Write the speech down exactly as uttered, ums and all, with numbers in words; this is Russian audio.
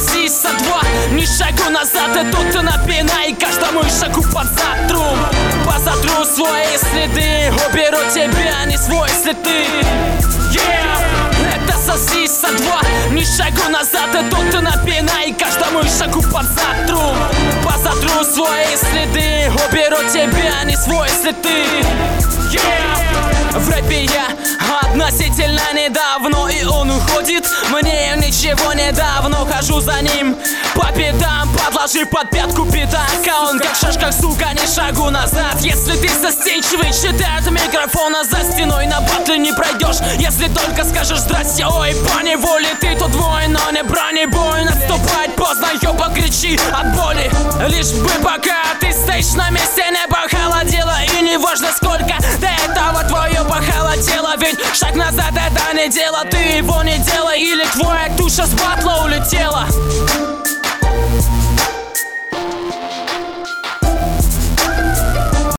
сосись со два. Ни шагу назад, и тут ты напинай каждому шагу под затру. Позатру свои следы, уберу тебя, не свой след ты. Yeah! Это сосись со два. Ни шагу назад, и тут ты напинай каждому шагу под затру. Позатру свои следы, уберу тебя, не свой след ты. Yeah! В рэпе я относительно недавно, и он уходит. Мне ничего не давно, хожу за ним по пятам, подложив под пятку пятака. Он как шашка, сука, не шагу назад. Если ты застенчивый, считает микрофона за стеной, на батле не пройдешь, если только скажешь здрасте. Ой, по неволе ты тут двой, но не бронебой. Наступать поздно, ёба, кричи от боли. Лишь бы пока ты стоишь на месте, не похолодело. И не важно сколько до этого твое похолодело. Ведь шаг назад это не дело, ты его не делай. Или твоя душа с батла